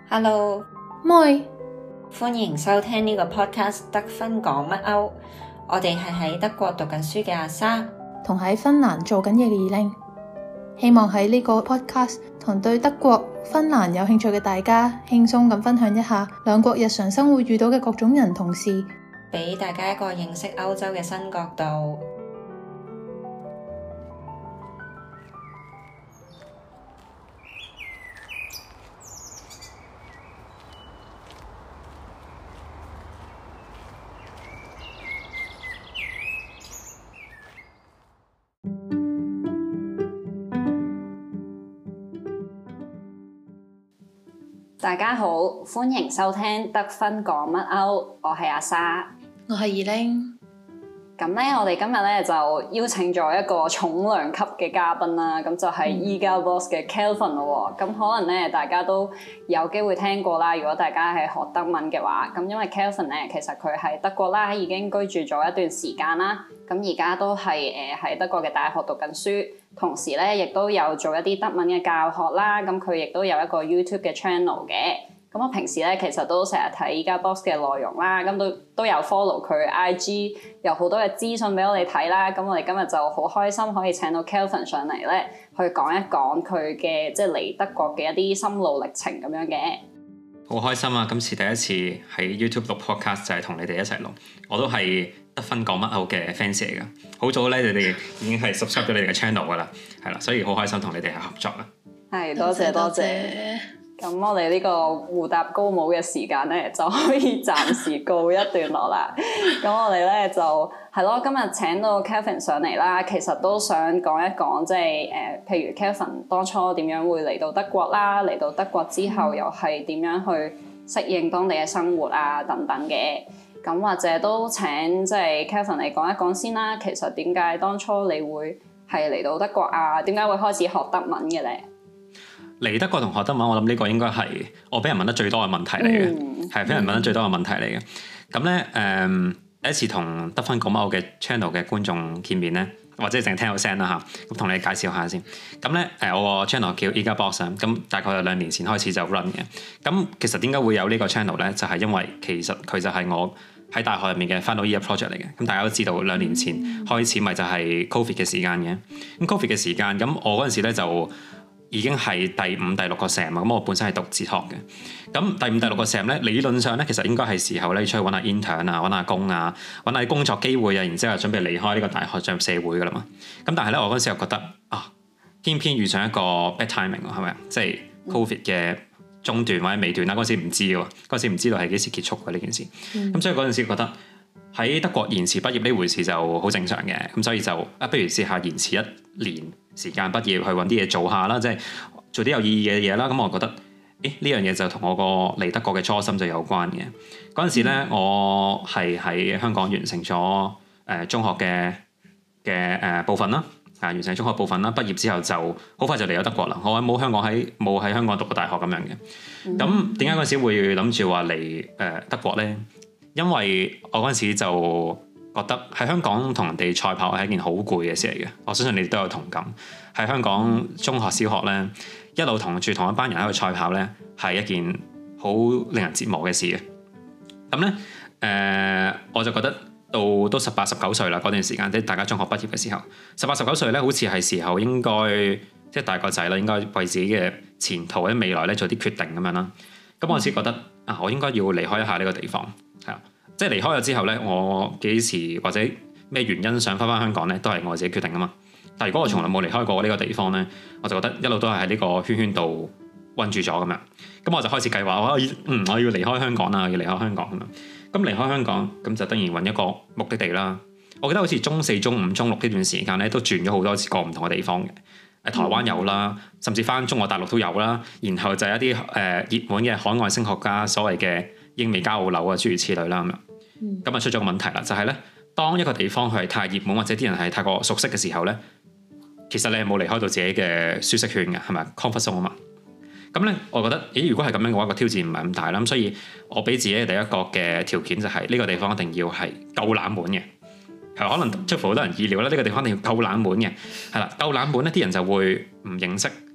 Hello， 妹， 歡迎收聽呢個 podcast 得分講乜歐。我哋係喺德國讀緊書嘅阿莎， 同喺芬蘭做緊嘢嘅二玲，希望喺呢個 podcast 同對德國、芬蘭有興趣嘅大家，輕鬆咁分享一下兩國日常生活遇到嘅各種人同事， 俾大家一個認識歐洲嘅新角度。大家好，歡迎收聽得分講乜歐，我係阿莎， 我係二玲。 咁咧，我哋今日咧就邀請咗一個重量級嘅嘉賓啦，咁就係 EGABOS 嘅 Kelvin 咯。咁可能咧大家都有機會聽過啦，如果大家係學德文嘅話，咁因為 Kelvin 咧其實佢喺德國啦，已經居住咗一段時間啦，咁而家都係喺德國嘅大學讀緊書，同時咧亦都有做一啲德文嘅教學啦，咁佢亦都有一個 YouTube 嘅 channel 嘅。咁我平時咧其實都成日睇 EGABOS 嘅內容啦，咁都有 follow 佢 IG， 有好多嘅資訊俾我哋睇啦。咁我哋今日就好開心可以請到 Kelvin 上嚟咧，去講一講佢嘅即係嚟德國嘅一啲心路歷程咁樣嘅。 好開心啊！今次第一次喺 YouTube 錄 podcast 就係同你哋一齊錄，我都係得分講乜歐嘅 fans 嚟㗎。好早咧，你哋已經係 subscribe 咗你哋嘅 channel 㗎啦，係啦，所以好開心同你哋係合作啦。 係，多謝多謝。咁我哋呢個互搭高帽嘅時間咧，就可以暫時告一段落啦。咁我哋咧就係咯，今日請到 Kelvin 上嚟啦，其實都想講一講，即係譬如 Kelvin 當初點樣會嚟到德國啦，嚟到德國之後又係點樣去適應當地嘅生活啊等等嘅。咁或者都請即係 Kelvin 嚟講一講先啦。其實點解當初你會係嚟到德國啊？點解會開始學德文嘅咧？ 嚟德國同學德文，我諗呢個應該係我俾人問得最多嘅問題嚟嘅，係俾人問得最多嘅問題嚟嘅。咁咧第一次同得分講乜歐嘅 channel 嘅觀眾見面咧，或者淨係聽到聲啦嚇，咁同你介紹下先。咁咧我個 channel 叫 EGABOS，咁大概有2年前開始就 run 嘅。咁其實點解會有呢個 channel 咧？就係因為其實佢就係我喺大學入面嘅 final year project 嚟嘅。咁大家都知道2年前開始咪就係 Covid 嘅時間嘅。咁 Covid 嘅時間，咁我嗰陣時咧就已經係第5、第6個 sem 啊，咁我本身係讀哲學嘅。咁第5、第6個 sem 咧，理論上咧，其實應該係時候咧出去揾下 intern 啊，揾下工啊，揾下工作機會啊，然之後準備離開呢個大學進入社會噶啦嘛。咁但係咧，我嗰陣時又覺得偏偏遇上一個 bad timing 喎，係咪啊？即係 Covid 嘅中段或者尾段啦，嗰陣時唔知喎，嗰陣時唔知道係幾時結束嘅呢件事。咁所以嗰陣時覺得喺德國延遲畢業呢回事就好正常嘅，咁所以就不如試下延遲1年時間畢業，去揾啲嘢做下啦，即係做啲有意義嘅嘢啦。咁我覺得，呢樣嘢就同我個嚟德國嘅初心就有關嘅。嗰陣時咧，我係喺香港完成咗中學嘅部分啦，完成中學部分啦。畢業之後就好快就嚟咗德國啦。我冇喺香港讀過大學咁樣嘅。咁點解嗰陣時會諗住話嚟德國咧？因為我嗰陣時就覺得喺香港同人哋賽跑係一件好攰嘅事嚟嘅，我相信你哋都有同感。喺香港中學、小學咧，一路同住同一班人喺度賽跑咧，係一件好令人折磨嘅事嘅。咁咧，我就覺得到都18、19歲啦，嗰段時間即係大家中學畢業嘅時候，18、19歲咧，好似係時候應該即係大個仔啦，應該為自己嘅前途或者未來咧做啲決定咁樣啦。咁我嗰陣時覺得我應該要離開一下呢個地方。即係離開咗之後咧，我幾時或者咩原因想翻香港咧，都係我自己決定噶嘛。但係如果我從來冇離開過呢個地方咧，我就覺得一路都係喺呢個圈度韞住咗咁樣。咁我就開始計劃，我要離開香港啦，要離開香港咁樣。咁離開香港，咁就當然揾一個目的地啦。我記得好似中4、中5、中6呢段時間咧，都轉咗好多次過唔同嘅地方嘅。台灣有啦，甚至翻中國大陸都有啦。然後就係一啲熱門嘅海外升學家，所謂嘅英美加澳紐啊，諸如此類啦咁樣。咁啊出咗個問題啦，就係咧，當一個地方佢係太熱門或者啲人係太過熟悉嘅時候咧，其實你係冇離開到自己嘅舒適圈嘅，係咪 comfort zone 啊嘛？咁咧，我覺得如果係咁樣嘅話，個挑戰唔係咁大啦。咁所以我俾自己第一個嘅條件就係呢個地方一定要係夠冷門嘅，係可能出乎好多人意料啦。呢個地方一定要夠冷門嘅，係啦，夠冷門咧，啲人就會唔認識、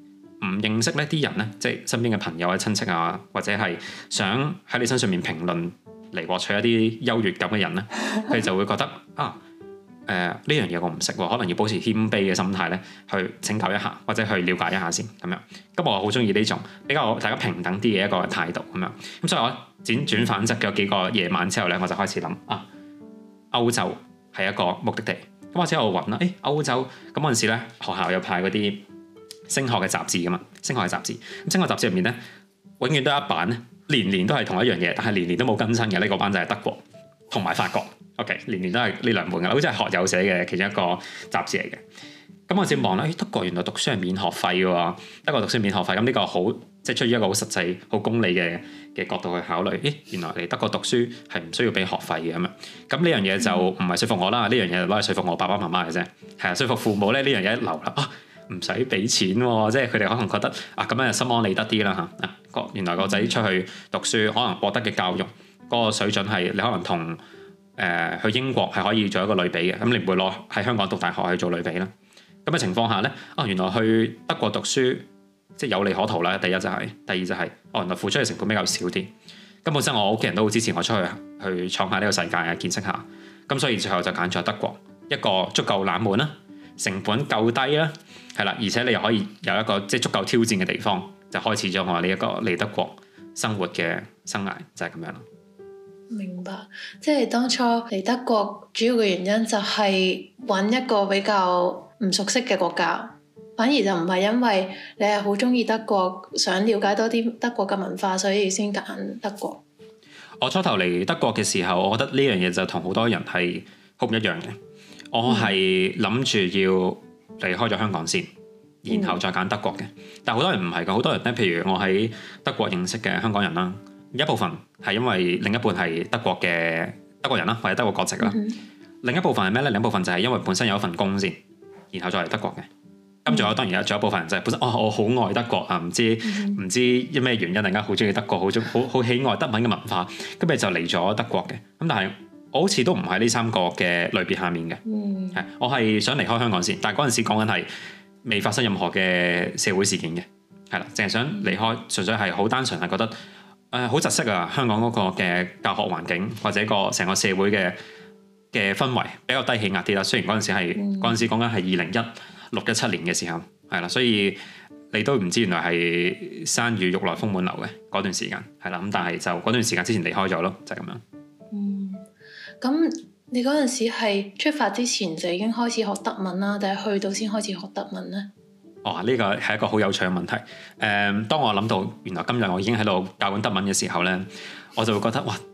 唔認識呢啲人咧，即係身邊嘅朋友啊、親戚啊，或者係想喺你身上面評論嚟獲取一啲優越感嘅人咧，佢就會覺得啊呢樣嘢我唔識喎，可能要保持謙卑嘅心態咧，去請教一下或者去了解一下先咁樣。咁我好中意呢種比較大家平等啲嘅一個態度咁樣。咁所以我轉反側嘅幾個夜晚之後咧，我就開始諗歐洲係一個目的地。咁或者我揾啦，歐洲咁嗰陣時咧，學校有派嗰啲升學嘅雜誌噶嘛，升學嘅雜誌。咁升學雜誌入面咧，永遠都有一版咧，年年都係同一樣嘢，但係年年都冇更新嘅。呢個班就係德國同埋法國。OK， 年年都係呢兩本噶啦，好似係學友寫嘅其中一個雜誌嚟嘅。咁我先望啦，德國原來讀書係免學費嘅喎，德國讀書免學費。咁呢個好即係出於一個好實際、好功利嘅角度去考慮。原來嚟德國讀書係唔需要俾學費嘅咁樣。咁呢樣嘢就唔係說服我啦，呢樣嘢攞嚟說服我爸爸媽媽嘅啫。係啊，說服父母咧，呢樣嘢一流啦，唔使俾錢喎，即係佢哋可能覺得咁樣就心安理得啲啦嚇。原來個仔出去讀書，可能獲得嘅教育嗰個水準係你可能同去英國係可以做一個類比嘅。咁你唔會攞喺香港讀大學去做類比啦。咁嘅情況下咧，原來去德國讀書即係有利可圖啦。第一就係，第二就係原來付出嘅成本比較少啲。咁本身我屋企人都好支持我出去闖下呢個世界啊，見識下。咁所以最後就揀咗德國，一個足夠冷門啦，成本夠低啦，係啦，而且你又可以有一個即係足夠挑戰嘅地方，就開始咗我呢一個嚟德國生活嘅生涯，就係咁樣啦。 明白，即係當初嚟德國主要嘅原因就係揾一個比較唔熟悉嘅國家，反而就唔係因為你係好中意德國，想了解多啲德國嘅文化，所以先揀德國。 我初頭嚟德國嘅時候，我覺得呢樣嘢就同好多人係好唔一樣嘅。我係諗住要離開咗香港先，然後再揀德國嘅。但係好多人唔係㗎，好多人咧，譬如我喺德國認識嘅香港人啦，一部分係因為另一半係德國人啦，或者德國國籍啦。另一部分係咩咧？另一部分就係因為本身有一份工先，然後再嚟德國嘅。咁仲有當然仲有一部分人就係本身我好愛德國啊，唔知因咩原因，突然間好中意德國，好喜愛德文嘅文化，咁咪就嚟咗德國嘅。咁但係我好似都唔喺呢三個嘅類別下面嘅。我係想離開香港先，但係嗰陣時講緊係未發生任何嘅社會事件嘅，係啦，淨係想離開，純粹係好單純係覺得好窒息啊！香港嗰個嘅教學環境或者個成個社會嘅氛圍比較低氣壓啲啦。雖然嗰陣時講緊係2016-17年嘅時候，係啦，所以你都唔知原來係山雨欲來風滿樓嘅嗰段時間，係啦。咁但係就嗰段時間之前離開咗咯，就係咁樣。 咁你嗰陣時係出發之前就已經開始學德文啦，定係去到先開始學德文呢？ 呢個係一個好有趣嘅問題。當我諗到原來今日我已經喺度教緊德文嘅時候咧，我就會覺得哇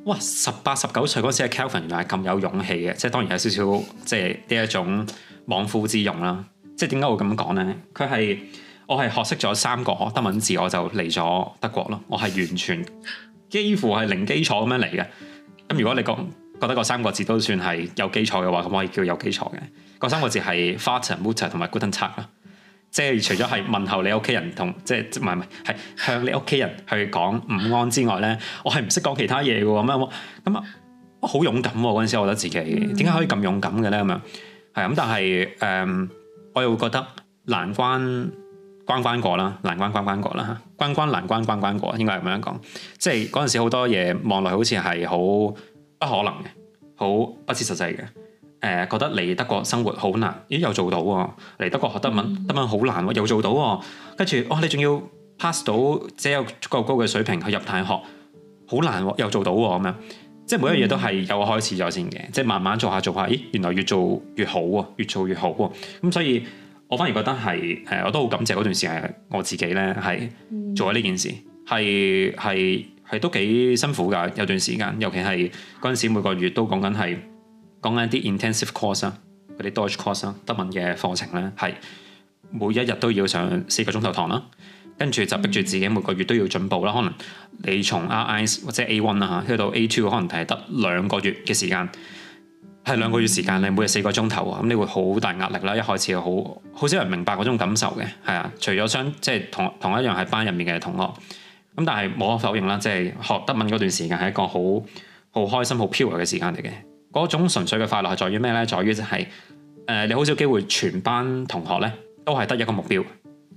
，18、19歲嗰時嘅 Kelvin 原來係咁有勇氣嘅，即係當然有少少即係呢一種莽夫之勇啦。即係點解會咁講咧？我係學識咗3個德文字，我就嚟咗德國咯。我係完全幾乎係零基礎咁樣嚟嘅。咁如果你覺得嗰3個字都算係有基礎嘅話，咁可以叫有基礎嘅。嗰3個字係 Vater、Mutter 同埋 Guten Tag 啦。即係除咗係問候你屋企人同即係唔係向你屋企人去講午安之外咧，我係唔識講其他嘢嘅喎。咁我好勇敢喎！嗰陣時我覺得自己點解可以咁勇敢嘅咧？咁樣係咁，但係我又會覺得難關關過啦，難關關過啦嚇，關難關過，應該係咁樣講。即係嗰陣時好多嘢望落去好似係好不可能嘅，好不切實際嘅。覺得嚟德國生活好難，又做到喎。嚟德國學德文，德文好難喎，又做到喎。跟住你仲要 pass 到即係有足夠高嘅水平去入大學，好難喎，又做到喎咁樣。即係每一樣嘢都係有開始咗先嘅，即係慢慢做下，原來越做越好喎，越做越好喎。咁所以我反而覺得係我都好感謝嗰段時間我自己咧係做咗呢件事，係都幾辛苦㗎。有段時間，尤其係嗰陣時每個月都講緊一啲 intensive course 啊，嗰啲 Deutsch course 啊，德文嘅課程咧，係每一日都要上4個鐘頭堂啦，跟住就逼住自己每個月都要進步啦。可能你從 R1 或者 A1 啦去到 A2，可能係得2個月嘅時間，係2個月時間，你每日4個鐘頭啊，咁你會好大壓力啦。一開始好少人明白嗰種感受嘅，係啊，除咗即係同一樣係班入面嘅同學，咁但係無可否認啦，即係學德文嗰段時間係一個好開心、好 pure 嘅時間嚟嘅。嗰種純粹嘅快樂係在於咩咧？在於就係你好少機會全班同學咧都係得一個目標，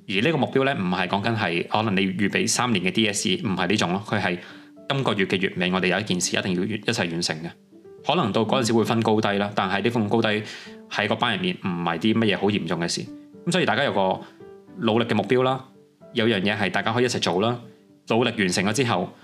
而呢個目標咧，唔係講緊係可能你預備3年嘅 DSE， 唔係呢種咯，佢係今個月嘅月尾，我哋有一件事一定要一齊完成嘅。可能到嗰陣時會分高低啦，但係呢份高低喺個班入面唔係啲乜嘢好嚴重嘅事。咁所以大家有個努力嘅目標啦，有樣嘢係大家可以一齊做啦。努力完成咗之後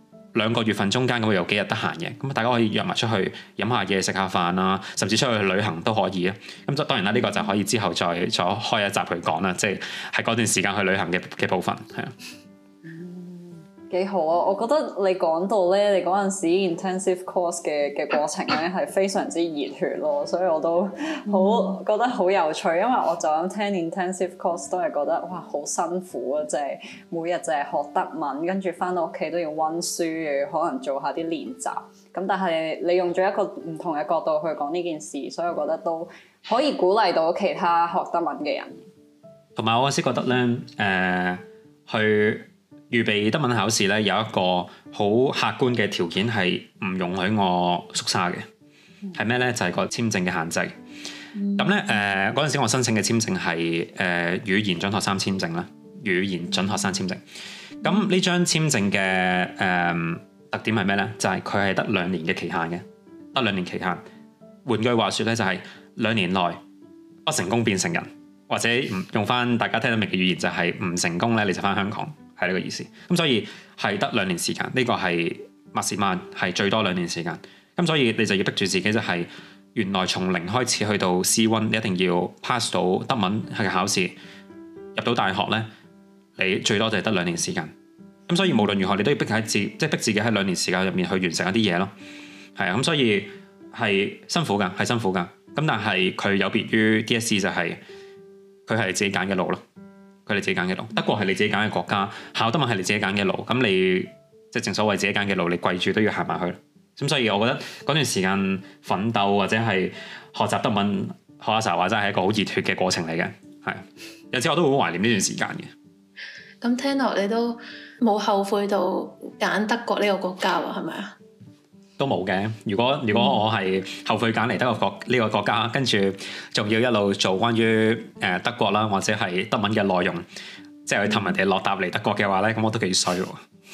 ，2個月份中間咁會有幾日得閒嘅，咁大家可以約埋出去飲下嘢、食下飯啊，甚至出去旅行都可以啊。咁當然啦，呢個就可以之後再開一集去講啦，即係喺嗰段時間去旅行嘅部分係啊。 幾好啊！我覺得你講到咧，你嗰陣時 intensive course 嘅過程咧係非常之熱血咯，所以我都好覺得好有趣。因為我就咁聽 intensive course 都係覺得哇好辛苦啊！即係每日就係學德文，跟住翻到屋企都要溫書，可能做下啲練習。咁但係你用咗一個唔同嘅角度去講呢件事，所以我覺得都可以鼓勵到其他學德文嘅人。 同埋我嗰時覺得咧，去預備德文考試咧，有一個好客觀嘅條件係唔容許我縮沙嘅，係咩咧？就係個簽證嘅限制。咁咧嗰陣時我申請嘅簽證係語言準學生簽證啦，語言準學生簽證。咁呢張簽證嘅特點係咩咧？就係佢係得2年嘅期限嘅，得2年期限。換句話說咧，就係2年內不成功變成人，或者用翻大家聽得明嘅語言，就係唔成功咧你就翻香港。係呢個意思，咁所以係得2年時間，呢個係maximum係最多2年時間。咁所以你就要逼住自己，就係原來從0開始去到 C1，你一定要 pass 到德文嘅考試，入到大學咧，你最多就係得2年時間。咁所以無論如何，你都要逼自己喺2年時間入面去完成一啲嘢咯。係啊，咁所以係辛苦㗎，係辛苦㗎。咁但係佢有別於 DSE 就係佢係自己揀嘅路咯。佢哋自己揀嘅路，德國係你自己揀嘅國家，考德文係你自己揀嘅路，咁你即係正所謂自己揀嘅路，你跪住都要行埋去。咁所以我覺得嗰段時間奮鬥或者係學習德文學下時候話真係一個好熱血嘅過程嚟嘅，係有時我都好懷念呢段時間嘅。 咁聽落你都冇後悔到揀德國呢個國家喎，係咪啊？ 都冇嘅。如果我係後悔揀嚟德國呢個國家，跟住仲要一路做關於德國啦，或者係德文嘅內容，即係去氹人哋落搭嚟德國嘅話咧，咁我都幾衰喎。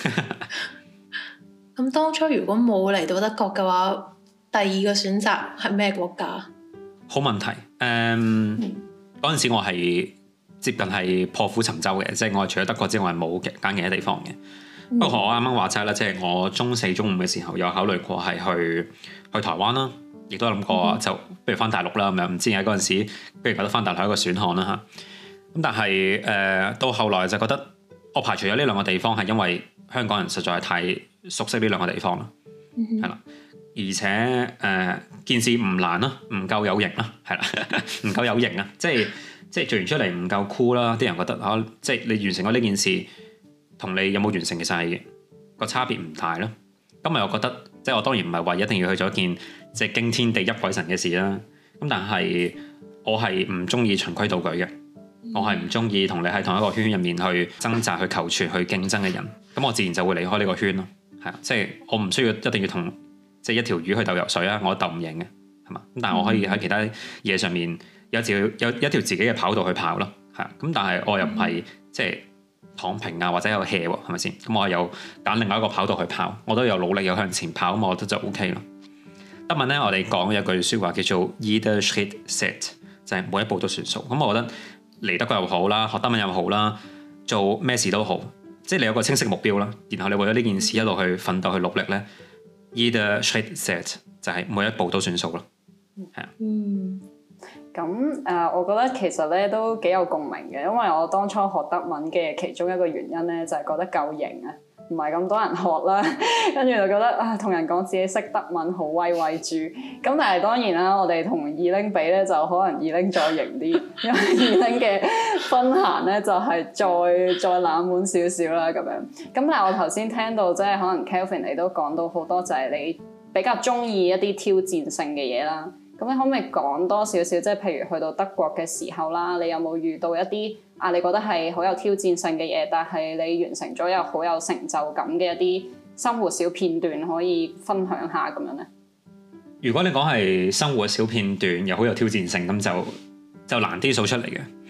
咁當初如果冇嚟到德國嘅話，第2個選擇係咩國家？ 好問題。嗰陣時我係接近係破釜沉舟嘅，即係我除咗德國之外冇揀其他地方嘅。不過我啱啱話齋啦，即係我中4、中5嘅時候有考慮過係去台灣啦，亦都諗過就不如翻大陸啦咁樣。唔知喺嗰陣時，不如覺得翻大陸係一個選項啦嚇。咁但係到後來就覺得我排除咗呢2個地方係因為香港人實在係太熟悉呢2個地方啦，係啦，而且件事唔難啦，唔夠有型啦，係啦，唔夠有型啊，即係做完出嚟唔夠 cool 啦，啲人覺得即係你完成咗呢件事。同你有冇完成其實係個差別唔大咯。咁我又覺得，即係我當然唔係話一定要去做一件即係驚天地泣鬼神嘅事啦。咁但係我係唔中意循規蹈矩嘅，我係唔中意同你喺同一個圈入面去掙扎、去求全、去競爭嘅人。咁我自然就會離開呢個圈咯。係啊，即係我唔需要一定要同即係一條魚去鬥游水啊，我鬥唔贏嘅，係嘛？咁但係我可以喺其他嘢上面有一條自己嘅跑道去跑咯。係啊，咁但係我又唔係即係躺平啊，或者有 hea 喎，係咪先？咁我有揀另外一個跑道去跑，我都有努力有向前跑，咁我覺得就 OK 咯。德文咧，我哋講有句説話叫做 jeder Schritt zählt，就係每一步都算數。咁我覺得嚟德國又好啦，學德文又好啦，做咩事都好，即係你有個清晰目標啦，然後你為咗呢件事一路去奮鬥去努力咧，jeder Schritt zählt就係每一步都算數咯。係啊。 咁我覺得其實咧都幾有共鳴嘅，因為我當初學德文嘅其中一個原因咧，就係覺得夠型啊，唔係咁多人學啦，跟住就覺得同人講自己識德文好威威豬。咁但係當然啦，我哋同二拎比咧，就可能二拎再型啲，因為二拎嘅分閒咧就係再冷門少少啦咁樣。咁但係我頭先聽到即係可能 Kelvin 你都講到好多，就係你比較中意一啲挑戰性嘅嘢啦。咁你可唔可以講多少少，即係譬如去到德國嘅時候啦，你有冇遇到一啲你覺得係好有挑戰性嘅嘢，但係你完成咗又好有成就感嘅一啲生活小片段可以分享下咁樣咧？ 如果你講係生活小片段又好有挑戰性，咁就難啲數出嚟嘅。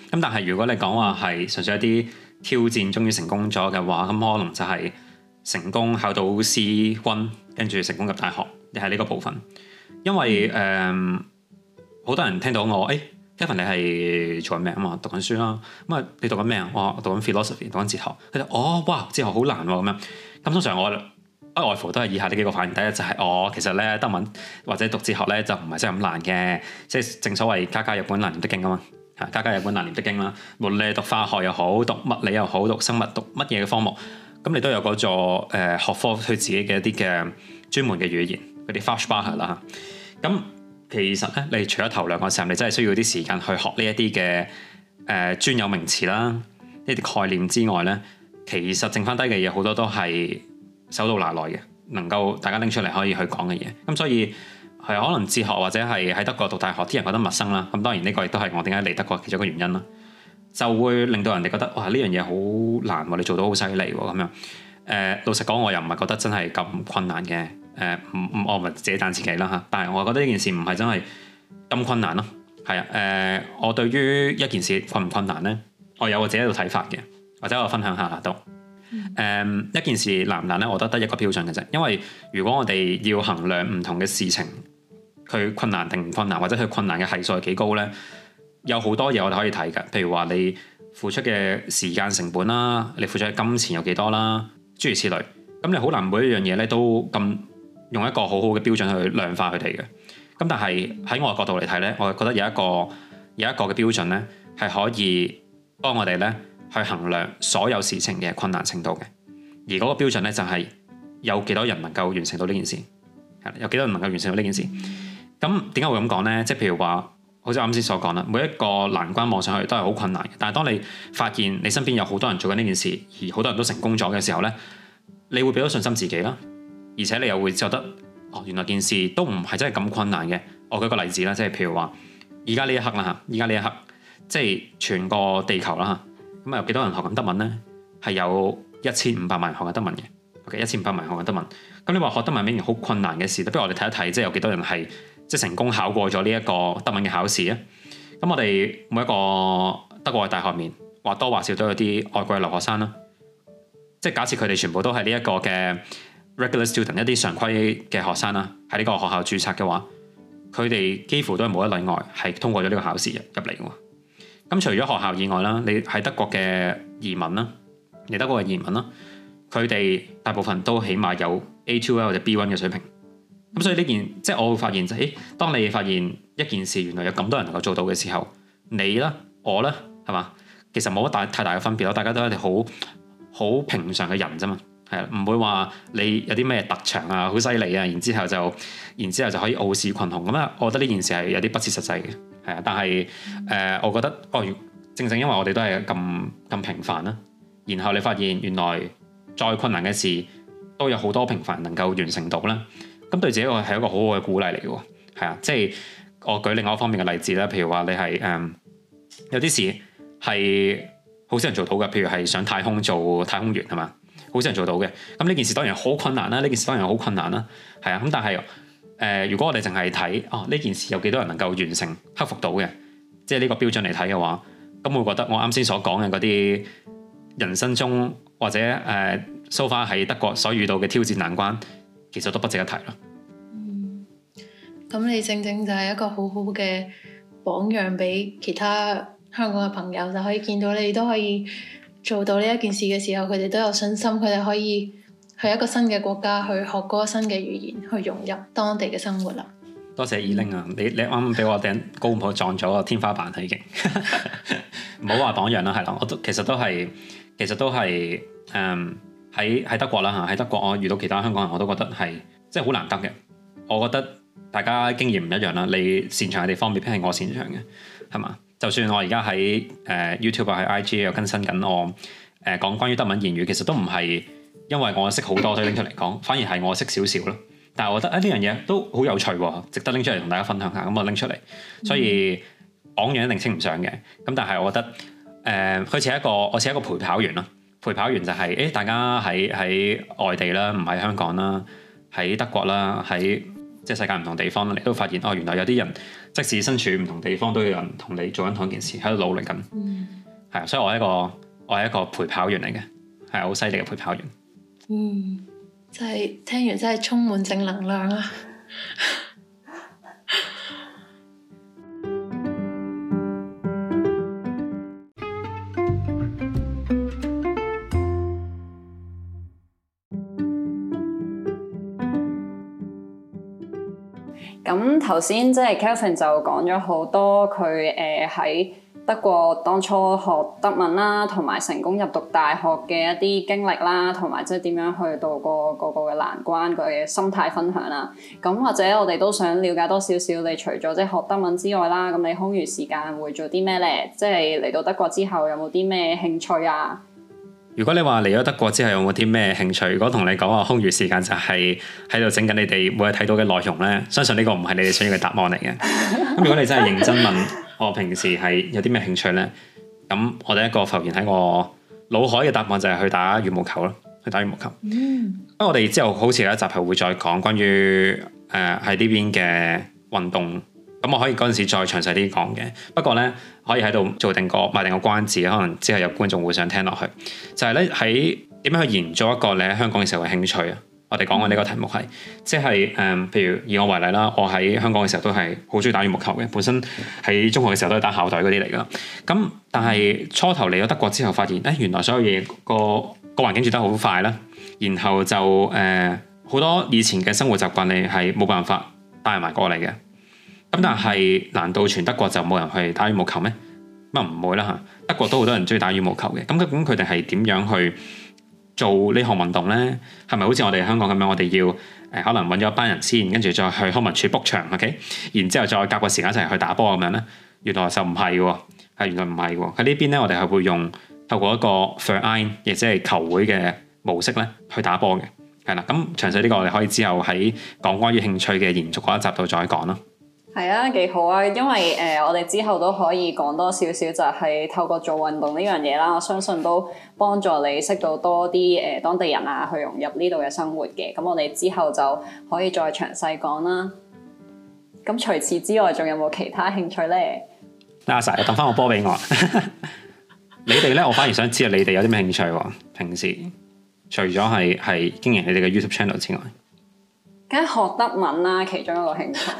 咁但係如果你講話係純粹一啲挑戰終於成功咗嘅話，咁可能就係成功考到 C1，跟住成功入大學，你係呢個部分。因為好多人聽到我Kevin 你係做緊咩啊嘛？讀緊書啦。咁啊，你讀緊咩啊？我讀緊 philosophy， 讀緊哲學。佢哋哇，哲學好難喎咁樣。咁通常我不外乎都係以下呢幾個反應。第一就係其實咧德文或者讀哲學咧就唔係真係咁難嘅。即係正所謂家家有本難唸的經啊嘛。家家有本難唸的經啦。無論你讀化學又好，讀物理又好，讀生物讀乜嘢嘅科目，咁你都有嗰座學科佢自己嘅一啲嘅專門嘅語言，嗰啲 Fachsprache 啦。咁其實咧，你除咗頭兩個時候，你真係需要啲時間去學呢一啲嘅專有名詞啦，呢啲概念之外咧，其實剩翻低嘅嘢好多都係手到拿來嘅，能夠大家拎出嚟可以去講嘅嘢。咁所以係可能哲學或者係喺德國讀大學，啲人覺得陌生啦。咁當然呢個亦都係我點解嚟德國其中一個原因啦，就會令到人哋覺得哇呢樣嘢好難喎，你做到好犀利喎咁樣。老實講，我又唔係覺得真係咁困難嘅。我咪自己讚自己啦嚇，但係我覺得呢件事唔係真係咁困難咯。係啊，我對於一件事困唔困難咧，我有我自己一個睇法嘅，或者我分享下啦都。一件事難唔難咧，我覺得得一個標準嘅啫。因為如果我哋要衡量唔同嘅事情，佢困難定唔困難，或者佢困難嘅係數係幾高咧，有好多嘢我哋可以睇嘅。譬如話你付出嘅時間成本啦，你付出嘅金錢有幾多啦，諸如此類。咁你好難每一樣嘢咧都咁用一個好好嘅標準去量化佢哋嘅。咁但係喺我嘅角度嚟睇咧，我覺得有一個嘅標準咧，係可以幫我哋咧去衡量所有事情嘅困難程度嘅。而嗰個標準咧就係有幾多人能夠完成到呢件事，有幾多人能夠完成到呢件事。咁點解會咁講咧？即係譬如話，好似我啱先所講啦，每一個難關望上去都係好困難嘅。但係當你發現你身邊有好多人做緊呢件事，而好多人都成功咗嘅時候咧，你會俾到信心自己啦。而且你又會覺得原來件事都唔係真係咁困難嘅。我舉個例子啦，即係譬如話，而家呢一刻啦嚇，而家呢一刻即係全個地球啦嚇，咁有幾多人學緊德文咧？係有1500萬人學緊德文嘅。OK，1500萬人學緊德文。咁你話學德文係一件好困難嘅事，不如我哋睇一睇，即係有幾多人係即係成功考過咗呢一個德文嘅考試啊？咁我哋每一個德國嘅大學面，或多或少都有啲外國嘅留學生啦。即係假設佢哋全部都係呢一個嘅 regular student， 一啲常規嘅學生啦，喺呢個學校註冊嘅話，佢哋幾乎都係冇一例外係通過咗呢個考試入嚟嘅。咁除咗學校以外啦，你喺德國嘅移民啦，嚟德國嘅移民啦，佢哋大部分都起碼有 A2 或者 B1 嘅水平。咁所以呢件即係我會發現就係，當你發現一件事原來有咁多人能夠做到嘅時候，你啦，我啦，係嘛，其實冇乜太大嘅分別咯，大家都係一啲好平常嘅人啫嘛。係啊，唔會話你有啲咩特長啊，好犀利啊，然之後就可以傲視群雄咁啊！我覺得呢件事係有啲不切實際嘅，係啊。但係我覺得正因為我哋都係咁平凡啦，然後你發現原來再困難嘅事都有好多平凡能夠完成到啦，咁對自己係一個好好嘅鼓勵嚟嘅喎，係啊。即係我舉另外一方面嘅例子啦，譬如話你係有啲事係好少人做到嘅，譬如係上太空做太空員係嘛？好少人做到嘅，咁呢件事當然好困難啦，呢件事當然好困難啦，係啊，咁但係如果我哋淨係睇呢件事有幾多人能夠完成克服到嘅，即係呢個標準嚟睇嘅話，咁我會覺得我啱先所講嘅嗰啲人生中或者so far喺德國所遇到嘅挑戰難關，其實都不值一提咯。 咁你正就係一個好好嘅榜樣俾其他香港嘅朋友，就可以見到你都可以做到呢一件事嘅時候，佢哋都有信心，佢哋可以去一個新嘅國家去學嗰個新嘅語言，去融入當地嘅生活啦。 多謝二玲啊，你啱啱俾我頂高唔好撞咗個天花板啦已經。唔好話榜樣啦，係啦，我都其實都係喺德國啦嚇，喺德國我遇到其他香港人我都覺得係即係好難得嘅。我覺得大家經驗唔一樣啦，你擅長嘅地方未必係我擅長嘅，係嘛？就算我而家喺YouTube 喺 IG 又更新緊我講關於德文言語，其實都唔係因為我識好多所以拎出嚟講，反而係我識少少咯。但係我覺得呢樣嘢都好有趣喎，值得拎出嚟同大家分享下，咁我拎出嚟。所以榜樣一定稱唔上嘅，咁但係我覺得佢似一個陪跑員咯。陪跑員就係、大家喺外地啦，唔喺香港啦，喺德國啦，喺即係世界唔同地方，你都發現原來有啲人即使身處唔同地方，都有人同你做緊同一件事，喺度努力緊。係啊，所以我係一個陪跑員嚟嘅，係好犀利嘅陪跑員。 真係聽完真係充滿正能量啊！ 咁頭先即係 Kelvin 就講咗好多佢喺德國當初學德文啦，同埋成功入讀大學嘅一啲經歷啦，同埋即係點樣去度過個嘅難關，佢嘅心態分享啦。咁或者我哋都想了解多少少，你除咗即係學德文之外啦，咁你空餘時間會做啲咩咧？即係嚟到德國之後有冇啲咩興趣啊？ 如果你話嚟咗德國之後有冇啲咩興趣？如果同你講話空餘時間就係喺度整緊你哋每日睇到嘅內容咧，相信呢個唔係你哋想要嘅答案嚟嘅。咁如果你真係認真問我平時係有啲咩興趣咧，咁我第一個浮現喺我腦海嘅答案就係去打羽毛球咯，去打羽毛球。不過我哋之後好似有一集係會再講關於喺呢邊嘅運動。咁我可以嗰陣時再詳細啲講嘅，不過咧可以喺度做定個賣定個關子，可能之後有觀眾會想聽落去。就係咧喺點樣去延續一個你喺香港嘅時候嘅興趣啊？我哋講嘅呢個題目係，即係譬如以我為例啦，我喺香港嘅時候都係好中意打羽毛球嘅，本身喺中學嘅時候都係打校隊嗰啲嚟噶。咁但係初頭嚟咗德國之後，發現原來所有嘢個環境轉得好快啦，然後就好多以前嘅生活習慣你係冇辦法帶埋過嚟嘅。咁但係難道全德國就冇人去打羽毛球咩？咁啊唔會啦嚇，德國都好多人中意打羽毛球嘅。咁佢哋係點樣去做呢項運動咧？係咪好似我哋香港咁樣？我哋要可能揾咗一班人先，跟住再去康文署 book 場 ，OK？ 然之後再夾個時間一齊去打波咁樣咧？原來就唔係喎，係原來唔係喎。喺呢邊咧，我哋係會用透過一個 Verein，亦即係球會嘅模式咧去打波嘅。係啦，咁詳細呢個我哋可以之後喺講關於興趣嘅延續嗰一集度再講啦。 係啊，幾好啊！因為我哋之後都可以講多少少，就係透過做運動呢樣嘢啦。我相信都幫助你識到多啲當地人啊，去融入呢度嘅生活嘅。咁我哋之後就可以再詳細講啦。咁除此之外，仲有冇其他興趣咧？ 阿 Sa，等翻個波俾我。你哋咧，我反而想知道你哋有啲咩興趣喎？平時除咗係經營你哋嘅 YouTube channel 之外。 梗係學德文啦，其中一個興趣。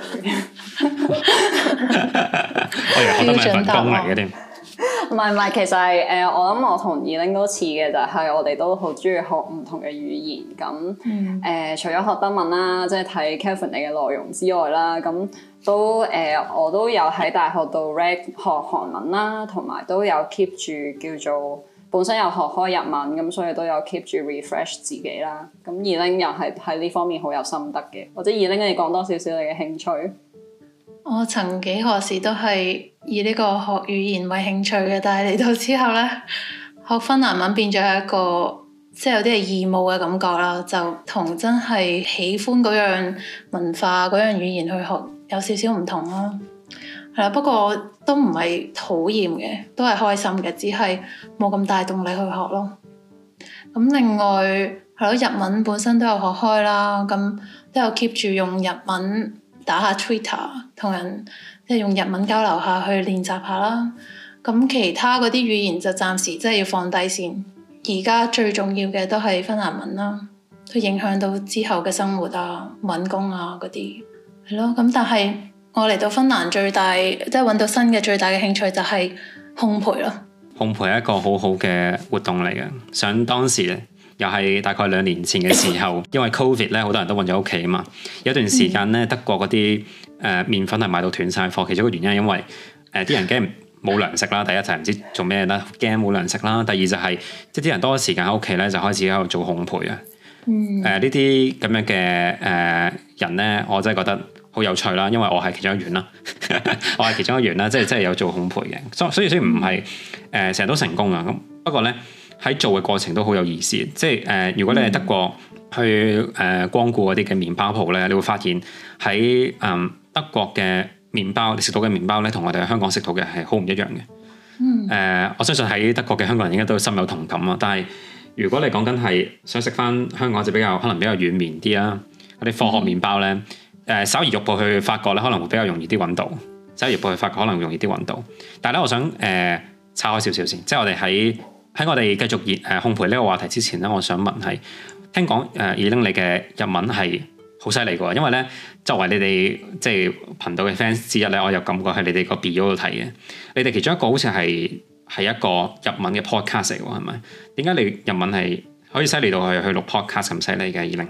我以為學德文係份工嚟嘅添。 唔係，其實係我諗我同二玲都似嘅，就係我哋都好中意學唔同嘅語言。咁除咗學德文啦，即係睇 Kelvin 你嘅內容之外啦，咁都我都有喺大學度 read 學韓文啦，同埋都有 keep 住叫做。本身有學開日文，咁所以都有 keep 住 refresh 自己啦。咁二玲又係喺呢方面好有心得嘅，或者二玲你講多少少你嘅興趣？ 我曾幾何時都係以呢個學語言為興趣嘅，但係嚟到之後咧，學芬蘭文變咗一個即係有啲係義務嘅感覺啦，就同真係喜歡嗰樣文化嗰樣語言去學有少少唔同啦。係啦，不過都唔係討厭嘅，都係開心嘅，只係冇咁大動力去學咯。咁另外係咯，日文本身都有學開啦，咁都有 keep 住用日文打下 Twitter， 同人即係用日文交流下去練習下啦。咁其他嗰啲語言就暫時即係要放低先。而家最重要嘅都係芬蘭文啦，都影響到之後嘅生活啊、揾工啊嗰啲係咯。咁但係我嚟到芬蘭最大即係揾到新嘅最大嘅興趣就係烘焙咯。 烘焙係一個好好嘅活動嚟嘅。想當時又係大概2年前嘅時候，因為 Covid 咧，好多人都韞咗屋企啊嘛。有段時間咧，德國嗰啲麵粉係賣到斷晒貨。其中一個原因係因為啲人驚冇糧食啦。第一就係唔知做咩啦，驚冇糧食啦。第二就係即係啲人多咗時間喺屋企咧，就開始喺度做烘焙啊。呢啲咁樣嘅人咧，我真係覺得好有趣啦，因為我係其中一員啦，我係其中一員啦，即係真係有做烘焙嘅，所以雖然唔係成日都成功啊，咁不過咧喺做嘅過程都好有意思，即係如果你喺德國去光顧嗰啲嘅麵包鋪咧，你會發現喺德國嘅麵包，你食到嘅麵包咧，同我哋喺香港食到嘅係好唔一樣嘅。我相信喺德國嘅香港人應該都深有同感啊。但係如果你講緊係想食翻香港就可能比較軟綿啲啦，嗰啲科學麵包咧。 稍移玉步去法國咧，可能會比較容易啲揾到。稍移玉步去法國可能容易啲揾到。但係咧，我想岔開少少先，即係我哋喺我哋繼續烘焙呢個話題之前咧，我想問係聽講Elaine你嘅日文係好犀利嘅喎，因為咧作為你哋即係頻道嘅 fans 之一咧，我有感覺喺你哋個 bio 度睇嘅，你哋其中一個好似係一個日文嘅 podcast 嚟喎，係咪？點解你日文係可以犀利到去錄 podcast 咁犀利嘅Elaine？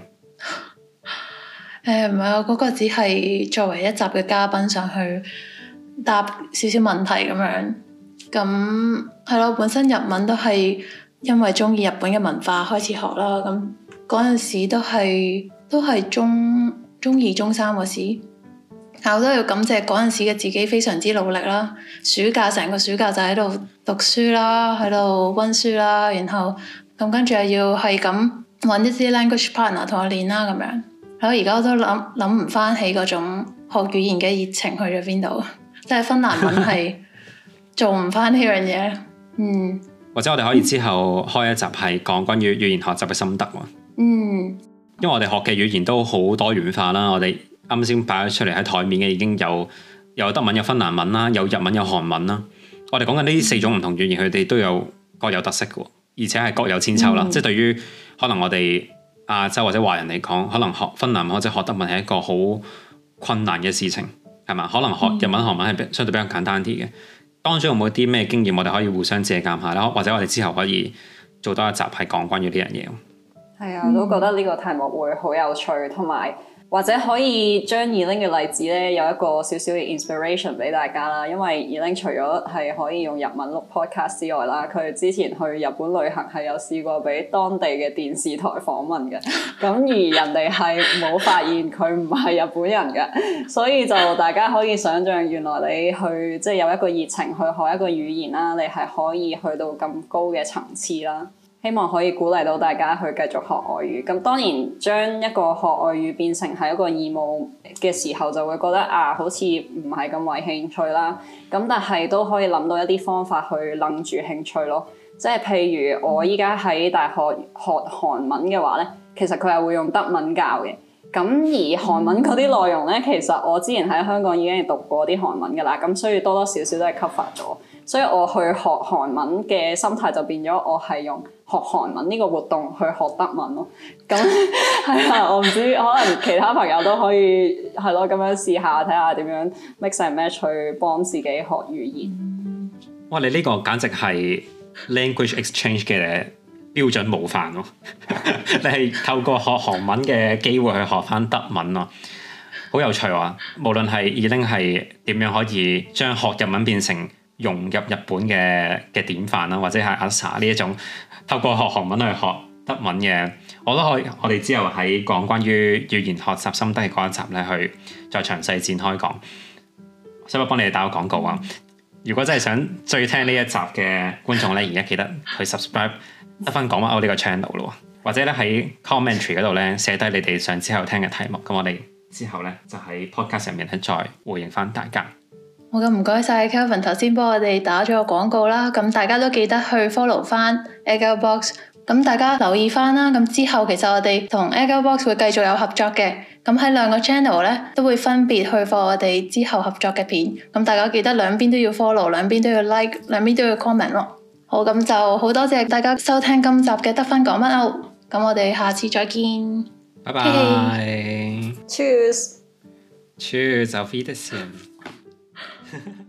唔係啊，嗰個只係作為一集嘅嘉賓上去答少少問題咁樣。咁係咯，本身日文都係因為中意日本嘅文化開始學啦。咁嗰陣時都係中二中三嗰時，但我都要感謝嗰陣時嘅自己非常之努力啦。成個暑假就喺度讀書啦，喺度溫書啦，然後咁跟住又要係咁揾一啲 language partner 同我練啦咁樣。我而家我都諗唔翻起嗰種學語言嘅熱情去咗邊度，即係芬蘭文係做唔翻呢樣嘢。 或者我哋可以之後開一集係講關於語言學習嘅心得喎。因為我哋學嘅語言都好多元化啦，我哋啱先擺咗出嚟喺台面嘅已經有德文、有芬蘭文啦，有日文、有韓文啦。我哋講緊呢4種唔同語言，佢哋都有各有特色嘅，而且係各有千秋啦。即係對於可能我哋亞洲或者華人嚟講，可能學芬蘭文或者學德文係一個好困難嘅事情，係嘛？可能學日文、韓文係相對比較簡單啲嘅。當中有冇啲咩經驗，我哋可以互相借鑑下啦，或者我哋之後可以做多一集係講關於呢樣嘢。 係啊，我都覺得呢個題目會好有趣，同埋或者可以將Elaine嘅例子咧有一個少少嘅 inspiration 俾大家啦。因為Elaine除咗係可以用日文錄 podcast 之外啦，佢之前去日本旅行係有試過俾當地嘅電視台訪問嘅，咁而人哋係冇發現佢唔係日本人嘅，所以就大家可以想像原來你去即係有一個熱情去學一個語言啦，你係可以去到咁高嘅層次啦。希望可以鼓勵到大家去繼續學外語。咁當然將一個學外語變成係一個義務嘅時候，就會覺得好似唔係咁為興趣啦。咁但係都可以諗到一啲方法去楞住興趣咯。即係譬如我依家喺大學學韓文嘅話咧，其實佢係會用德文教嘅。咁而韓文嗰啲內容咧，其實我之前喺香港已經係讀過啲韓文㗎啦。咁所以多多少少都係 cover 咗。所以我去學韓文嘅心態就變咗，我係用學韓文呢個活動去學德文咯。咁係啊，我唔知可能其他朋友都可以係咯咁樣試下，睇下點樣 mix and match 去幫自己學語言。 哇！你呢個簡直係 language exchange 嘅標準模範咯。你係透過學韓文嘅機會去學翻德文咯，好有趣啊！無論係Elaine係點樣可以將學日文變成融入日本嘅典範啦，或者係阿 Sa 呢一種透過學韓文去學德文嘅，我都可以。我哋之後喺講關於語言學習心得嘅嗰一集咧，去再詳細展開講。使唔使幫你哋打個廣告啊？如果真係想追聽呢一集嘅觀眾咧，而家記得去 subscribe 得返講乜歐呢個 channel 咯，或者咧喺 commentary 嗰度咧寫低你哋想之後聽嘅題目，咁我哋之後咧就喺 podcast 入面咧再回應返大家。 好，咁唔該晒 Kelvin 頭先幫我哋打咗個廣告啦，咁大家都記得去 follow 翻 Echobox， 咁大家留意翻啦，咁之後其實我哋同 Echobox 會繼續有合作嘅，咁喺2個 channel 咧都會分別去放我哋之後合作嘅片，咁大家記得兩邊都要 follow， 兩邊都要 like， 兩邊都要 comment 咯。好，咁就好多謝大家收聽今集嘅得分講乜歐，咁我哋下次再見， 拜拜 Cheers， Cheers，auf Wiedersehen。